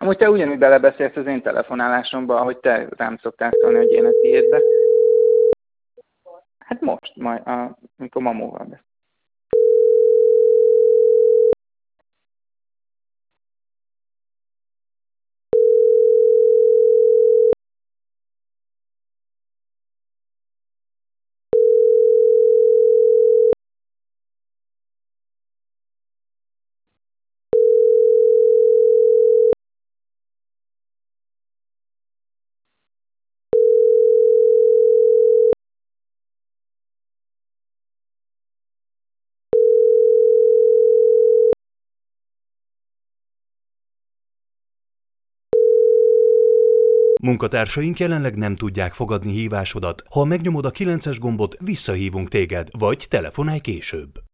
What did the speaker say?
Amúgy te ugyanúgy belebeszélsz az én telefonálásomba, ahogy te rám szoktál szólni, hogy én a tiédbe. Hát most, majd, amikor mamóval beszél. Munkatársaink jelenleg nem tudják fogadni hívásodat. Ha megnyomod a 9-es gombot, visszahívunk téged, vagy telefonálj később.